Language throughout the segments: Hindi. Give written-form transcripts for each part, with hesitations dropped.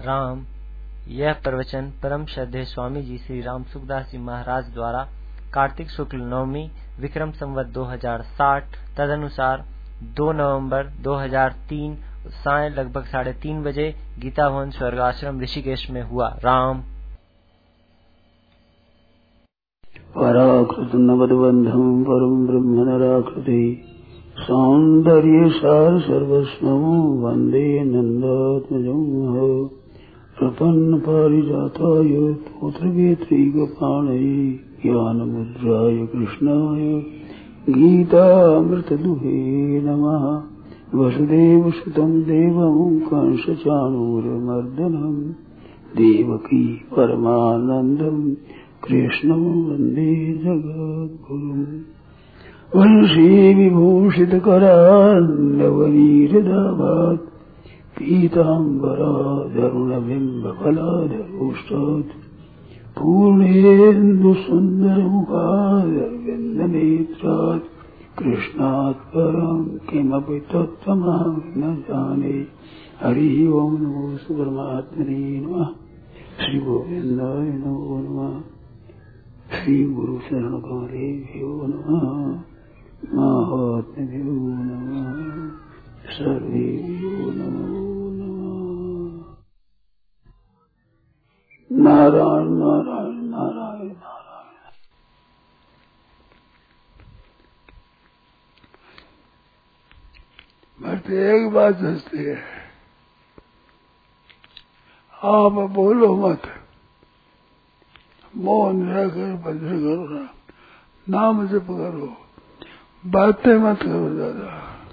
राम। यह प्रवचन परम श्रद्धेय स्वामी जी श्री राम सुखदास जी महाराज द्वारा कार्तिक शुक्ल नवमी विक्रम संवत 2060 तदनुसार 2 नवंबर 2003 साय लगभग 3:30 बजे गीता भवन स्वर्गाश्रम ऋषिकेश में हुआ। राम। पराकृत नवद्बंधम परम ब्रह्म नराकृति सौंदर्य सार सर्वस्वं वंदे नंदात्मजं प्रपन्न पारिजाताय पुत्रवेत्रैकपाणये ज्ञानमुद्राय कृष्णाय गीतामृतदुहे नमः। वसुदेवसुतं देवं कंसचाणूरमर्दनं देवकी परमानन्दं कृष्णं वन्दे जगद्गुरुम्। वंशी विभूषितकरान्नवनीरदाभात् पीताम्बराधरुणबिम्बफलाधरोष्टात् पूर्णेन्दुसुन्दरमुखादरविन्दनेत्रात् कृष्णात् परं किमपि तत्त्वमहं न जाने। हरिः ओं नमो परमात्मने नमः। श्री गोविन्दाय नमो नमः। श्री गुरु शरण कमलेभ्यो नमः। महात्म्यो नमः। सर्वेभ्यो नमो नमः। नारायण नारायण नारायण नारायण। बस एक बात हंसती है, आप बोलो मत, मौन रहकर भजन करो ना, नाम जप करो, बातें मत करो ज्यादा।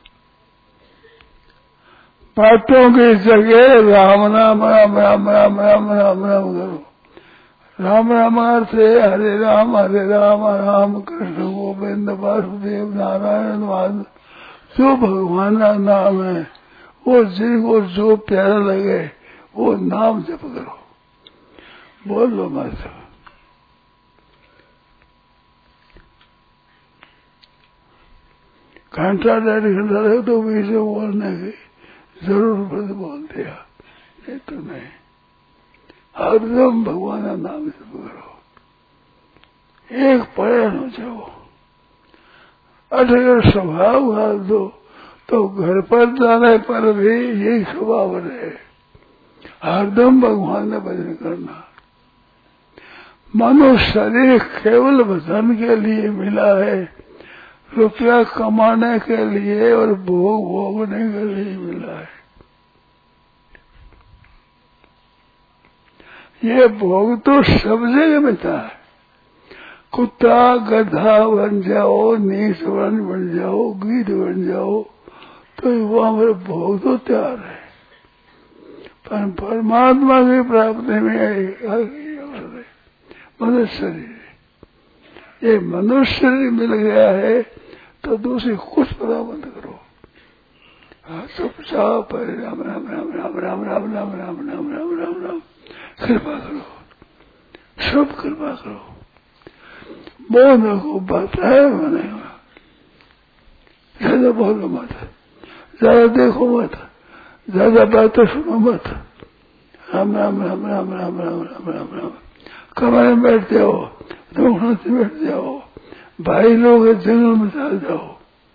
बातों की जगह राम नाम राम राम राम राम राम राम करो। राम राम अर्थ है हरे राम राम कृष्ण गोविंद वासुदेव नारायण वासुदेव। जो भगवान का नाम है वो जिनको जो प्यारा लगे वो नाम जप करो, बोलो मत। घंटा 1.5 घंटा रहे तो बीच में बोलने की जरूर बोल दिया, नहीं तो नहीं। हरदम भगवान का नाम जप करो, एक प्रयास हो जाओ। अगर स्वभाव हाल दो तो घर पर जाने पर भी यही स्वभाव रहे, हरदम भगवान ने भजन करना। मनुष्य शरीर केवल भजन के लिए मिला है, रुपया कमाने के लिए और भोग भोगने के लिए मिला है। ये भोग तो सब जगह मिलता है। कुत्ता गधा बन जाओ, नीच बन जाओ, गीध बन जाओ, तो वो हमारे भोग तो तैयार है। पर परमात्मा की प्राप्ति में मनुष्य शरीर, ये मनुष्य शरीर मिल गया है तो दूसरी कुछ पता मत करो। चुपचाप राम राम राम राम राम राम राम राम राम राम राम राम कृपा करो, सब कृपा करो। बोलो को बताया बनेगा, ज्यादा बोलो मत, ज्यादा देखो मत, ज्यादा बातें सुनो मत। राम राम राम राम राम राम राम राम राम। कमरे में बैठ जाओ, दुखों से बैठ जाओ, भाई लोग जंगल में चल जाओ,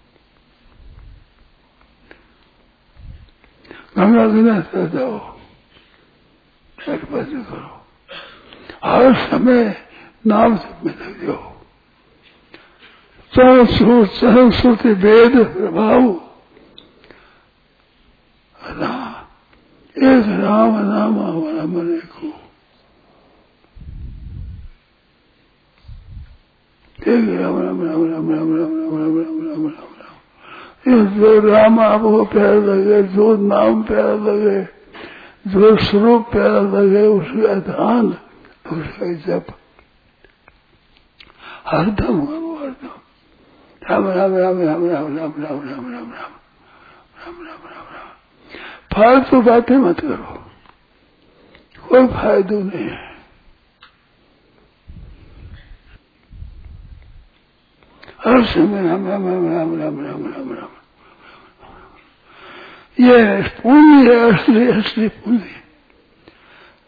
गंगा किनारे चल जाओ, एक भजन करो। हर समय नाम से में लग जाओ। चरण श्रुति वेद प्रभाव एक राम नाम हमारा मने को, एक राम राम राम राम राम राम राम राम राम राम राम राम। जो राम आपको प्यारा लगे, जो नाम प्यारा लगे, जो स्वरूप प्यारा लगे, उसका ध्यान, उसका जप हरदम करो, हरदम राम राम राम राम राम राम राम राम राम राम राम राम राम राम। फालतू बातें मत करो, कोई फायदा नहीं है। हर समय राम राम राम राम राम राम राम राम। ये पूंजी है, असली असली पूंजी।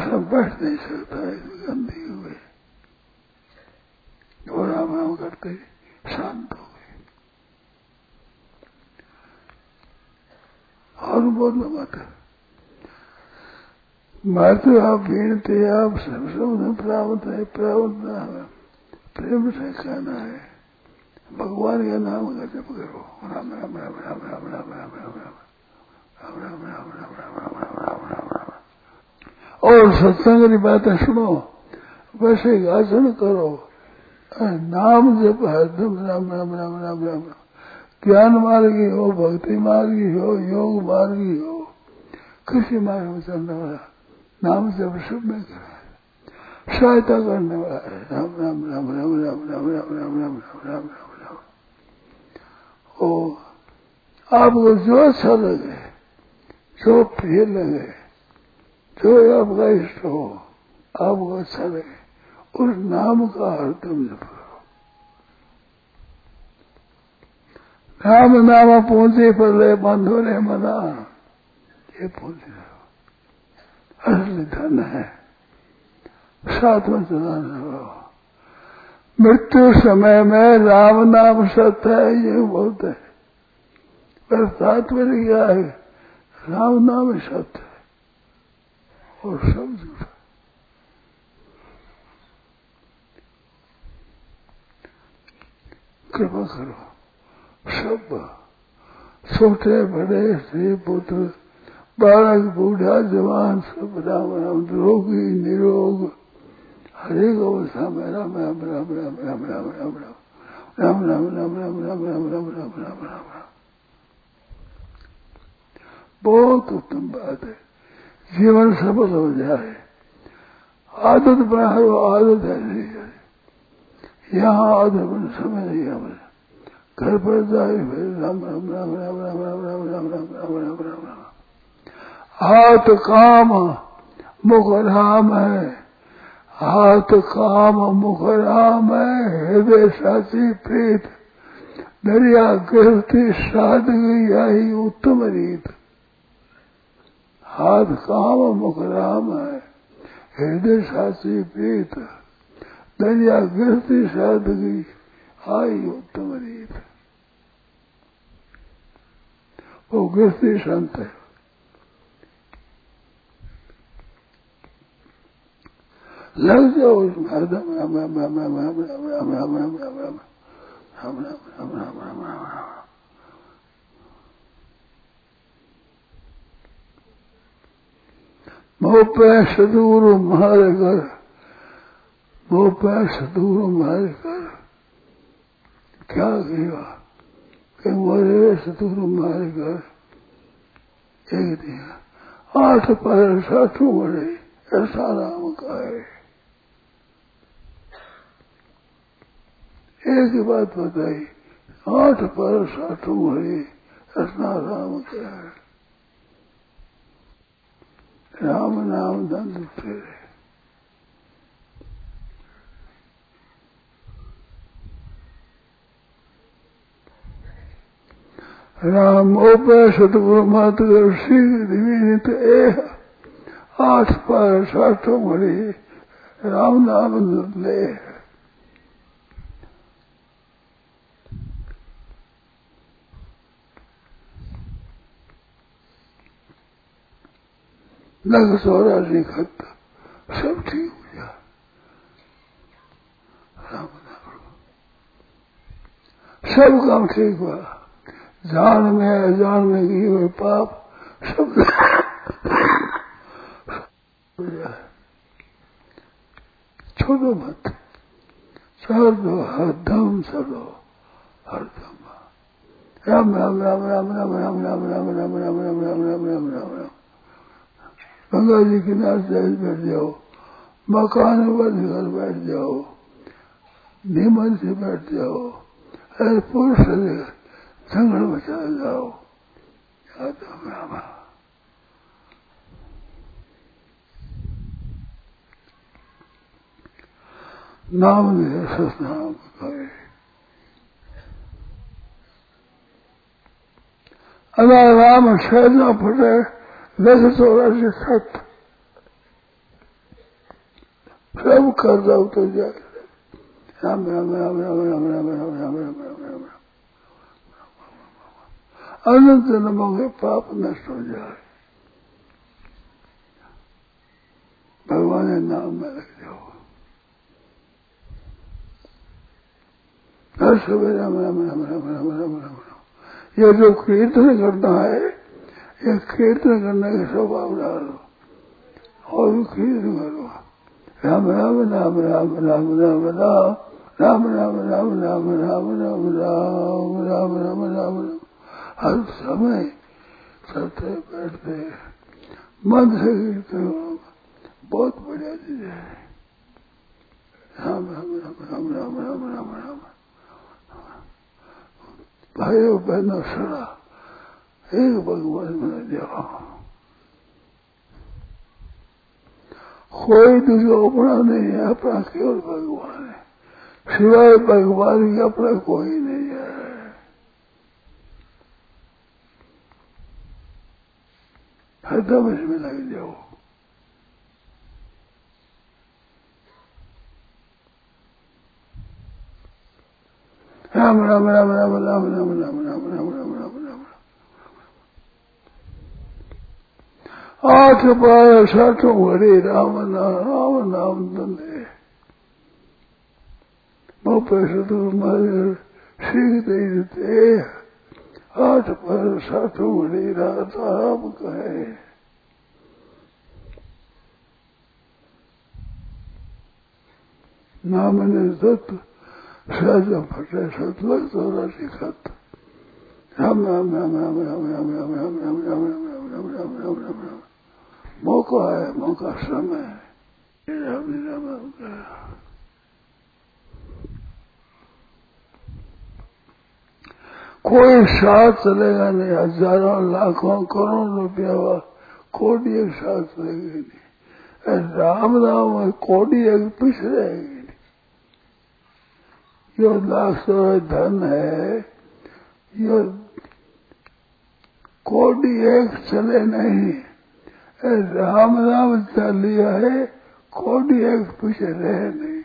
आश्रम बैठ नहीं सकता है, गंदी हो गई। वो राम राम करते शांत हो गए। और बोलो मत, मातु आप बीनते आप सब प्रावत है, प्रावत ना है, प्रेम से कहना है, भगवान का नाम का जप करो, राम राम राम राम राम राम राम राम राम राम राम राम राम राम राम राम राम राम। और सत्संग की बातें सुनो, वैसे आसन करो, नाम जप हरदम राम राम राम राम राम। ज्ञान मार्गी हो, भक्ति मार्गी हो, योग मार्गी हो, किसी मार्ग में चलने वाला नाम जप सब में करा, सहायता करने वाला है। राम राम राम राम राम राम राम राम राम राम राम राम। ओ आपको जो अच्छा लगे, जो प्रिय लगे, जो आपका इष्ट हो, आपको अच्छा लगे, उस नाम का हरदम जप करो। राम नाम पहुंचे पर ले बंधो रे मना, ये पहुंचे असली धन है, साथ में चलाने वाला। मृत्यु समय में राम नाम सत्य है, ये बोलते हैं, पर तात्पर्य क्या है? राम नाम सत्य है और सब झूठा। कृपा करो, सब छोटे बड़े स्त्री पुत्र, बालक बूढ़ा जवान, सब राम राम, रोगी निरोग, हरेक अवस्था में राम राम राम राम राम राम राम राम राम राम राम राम राम राम राम राम राम राम राम। बहुत उत्तम बात है, जीवन सफल हो जाए। आदत बना लो, आदत ऐसी है, यहाँ आदत बन समय नहीं हमें, घर पर जाए फिर राम राम राम राम राम राम राम राम राम राम राम राम राम। हाथ काम मुख राम है, हाथ काम मुख राम है, हृदय साची प्रीत, दरिया गिरती सादगी यही उत्तम रीत। हाथ काम मुख राम है, हृदय साची प्रीत, दरिया गिरती सादगी आई उत्तम रीत। वो गिरती संत है। लग जाओ उसमें हरदम राम राम राम राम राम राम राम राम राम राम राम राम राम राम राम राम राम। मोह पे सदगुरु मारे कर, मोह पे सदगुरु मारे कर, क्या किया कि मोरे सदगुरु मारे कर, एक दिया 8 पर 60 बड़े, ऐसा राम का है। एक ही बात बताई, 8 पर 60 बड़े, ऐसा राम का है। राम नाम दंड फेरे, राम ओपे सतगुरु मात कर शीघ्र ए 8 पर 60 बड़ी राम नाम ले। लग 84 खत सब ठीक हो जाए, राम नाम सब काम ठीक हुआ। जान में अजान में किए हुए पाप सब छोड़ो मत, चल दो हरदम, चलो हरदम राम राम राम राम राम राम राम राम राम राम राम राम राम राम राम राम। गंगा जी किनारे से बैठ जाओ, मकान में बंद कर बैठ जाओ, नीमन से बैठ जाओ, पुरुष जंगल में चले जाओ, याद राम। नाम ले सतनाम करे, अगर राम शहर न फटे, 84 खत सब कर दो तो जाए राम राम राम राम राम राम राम राम राम राम राम अनंत जन्मों के पाप नष्ट हो जाए। भगवान के नाम में लग जाओ। हर सुबह राम राम राम राम राम राम राम राम। ये जो कीर्तन करना है, ये कीर्तन करने का स्वभाव डालो और कीर्तन करो। राम राम राम राम राम राम राम राम राम राम राम राम राम राम राम राम राम राम। हर समय चलते बैठते मन से कीर्तन बहुत बढ़िया चीज है। राम राम राम राम राम राम राम राम। भाइयों बहनों सड़ा एक भगवान में जाओ, कोई दूसरा अपना नहीं है, अपना केवल भगवान है। सिवाय भगवान के अपना कोई नहीं है। हरदम इसमें लग जाओ। राम राम राम राम राम राम राम राम राम राम राम राम। 8 बार 60 घड़ी राम नाम धंधे पैसे तो हमारे सीख दे देते। 8 बार 60 घड़ी रात आराम कहे। नाम ने सत सहज फटे सतलग तोरा सिखत। राम राम राम राम राम राम राम राम राम राम राम राम राम राम राम राम। मौका है, मौका समय है। राम राम राम। कोई साथ चलेगा नहीं। हजारों लाखों करोड़ों रुपया कोटी एक साथ चलेगी नहीं। राम नाम में कोटी एक पीछे रहेगी नहीं। यो लाख धन है, यो कोटी एक चले नहीं। राम नाम चल लिया है, कोटी एक पीछे रहे नहीं।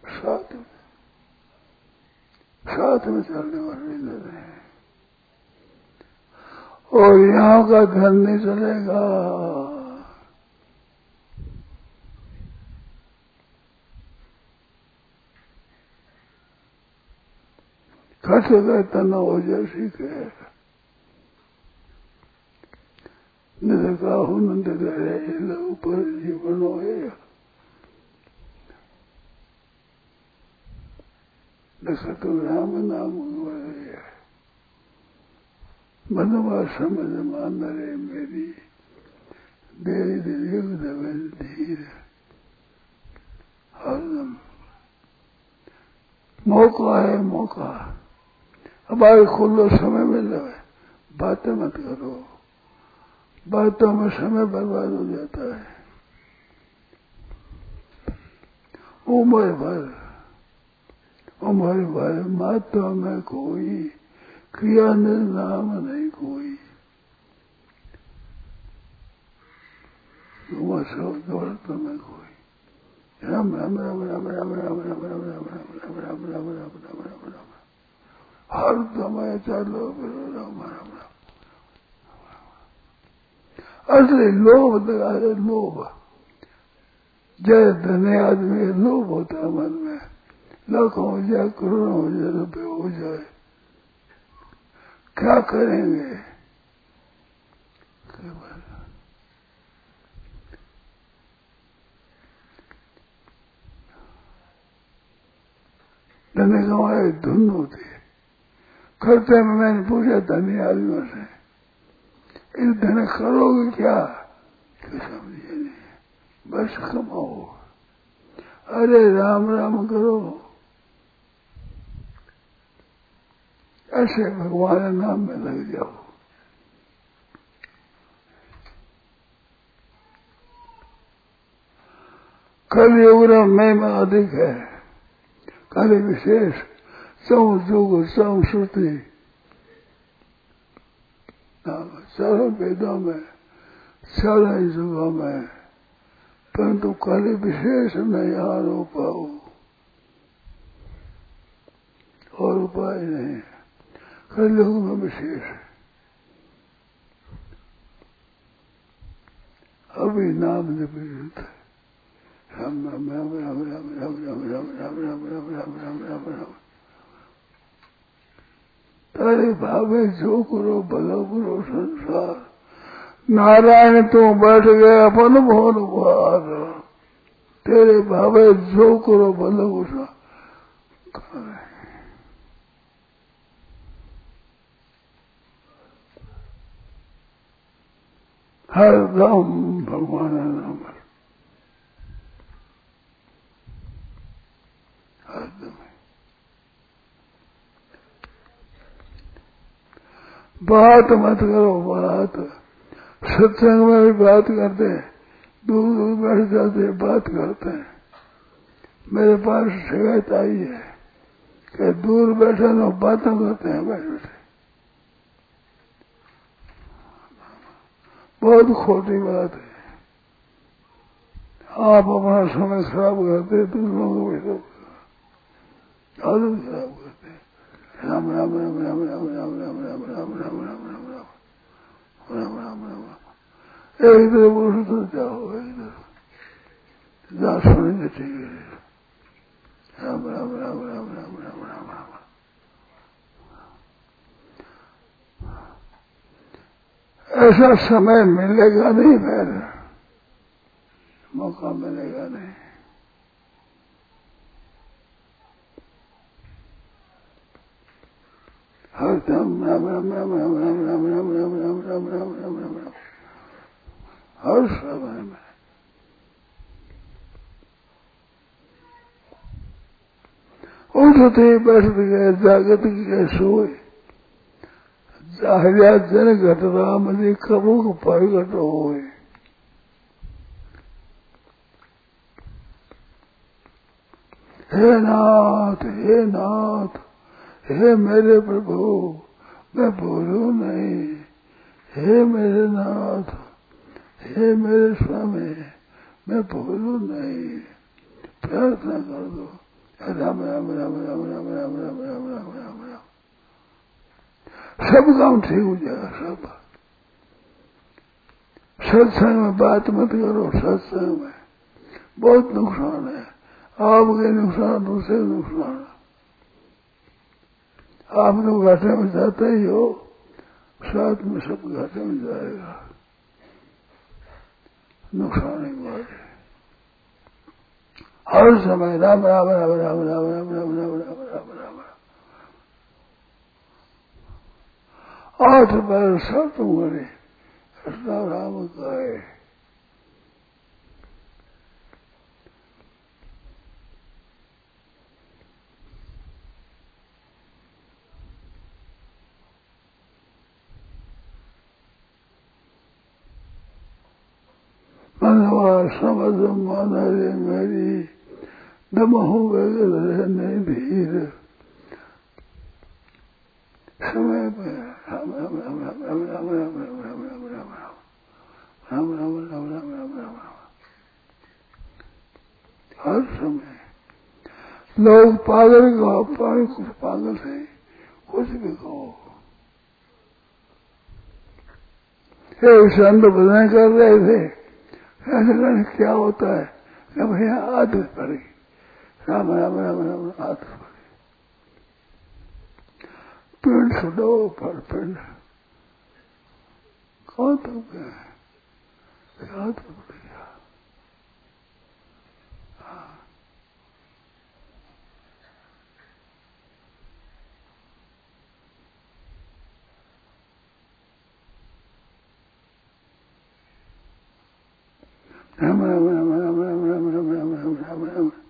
साथ में चलने वाले धन है। और यहाँ का धन नहीं चलेगा। खर्च करता न हो जैसी के नंद करे ऊपर जीवन हो। तो राम नाम मनवा समझ मान रे मेरी देरी युग दबल धीर। हरदम मौका है, मौका। हमारे खुलो समय में लगे, बातें मत करो। बातों में समय बर्बाद हो जाता है। उम्र भर माता में कोई क्रिया नाम नहीं कोई। दौलत में कोई। राम राम राम राम राम राम राम राम राम राम राम राम राम राम राम राम। हर समय चलो राम राम राम। असली लोभ लगा है, लोभ। जय धने आदमी लोभ होता है मन में। लाखों हो जाए, करोड़ों हो जाए, रुपये हो जाए, क्या करेंगे? धने कमाए धुन होती है। खर्चे में मैंने पूछा धनी आदमियों से, इस धन करोगे क्या? समझिए नहीं, बस कमाओ। अरे राम राम करो। ऐसे भगवान नाम में लग जाओ। कलयुग में महिमा अधिक है। कल विशेष संयुग संस्कृति चारों वेदों में, चारों युगों में परंतु कल विशेष नहीं आरोप पाओ और उपाय नहीं। कल युग में विशेष है। अभी नाम निपीड़ित है। राम राम राम राम राम राम राम राम राम राम राम राम राम राम राम। तारे भावे जो करो भला करो संसार। नारायण तू बैठ गए अपन भवन भार। तेरे भावे जो करो भला करो। हर दम भगवान नाम हर दम। बात मत करो बात। सत्संग में भी बात करते हैं, दूर दूर बैठ जाते हैं, बात करते हैं। मेरे पास शिकायत आई है कि दूर बैठे लोग बातें करते हैं बैठ बैठे। बहुत खोटी बात है। आप अपना समय खराब करते, दूसरों को भी आदत खराब करते। राम राम राम राम राम राम राम राम राम राम राम राम राम राम राम राम। एक तरफ उठ तो जाओ, एक तरफ जा सुनेंगे ठीक है। राम राम राम राम राम राम राम राम। ऐसा समय मिलेगा नहीं, फिर मौका मिलेगा नहीं। हर दम राम राम राम राम राम राम राम राम राम राम राम राम राम राम। हर समय में उठते बैठते गए, जागत गए, सोए। जाहिर जन घट राम जी कबू को प्रगट होए। हे नाथ, हे नाथ, हे मेरे प्रभु, मैं भूलूं नहीं। हे मेरे नाथ, हे मेरे स्वामी, मैं भूलूं नहीं। प्रार्थना कर दो। राम राम राम राम राम राम राम राम राम राम राम। सब काम ठीक हो जाएगा। सब सत्संग में बात मत करो। सत्संग में बहुत नुकसान है। आपके नुकसान, दूसरे नुकसान। आप तो घाटे में जाते ही हो, साथ में सब घाटे में जाएगा। नुकसान ही बात है। हर समय राम राम राम राम राम राम राम राम राम राम राम। 8 बार सब तुम्हारे राम गाए। मनवा समझ मन रे मेरी, दमहु वगैरह नहीं धीर। समय पर राम राम राम राम राम राम राम राम राम राम राम राम राम राम राम राम राम राम। हर समय लोग पागल कहो, कुछ पागल है, कुछ भी कहो। संत भजन कर रहे थे, ऐसे करने क्या होता है कि भैया आदत पड़ी। राम राम राम राम आदत पड़ी। पेड़ छुड़ो पर पेड़ कौन तक गया, आदत पड़ गया। राम राम राम राम राम राम राम राम राम राम राम।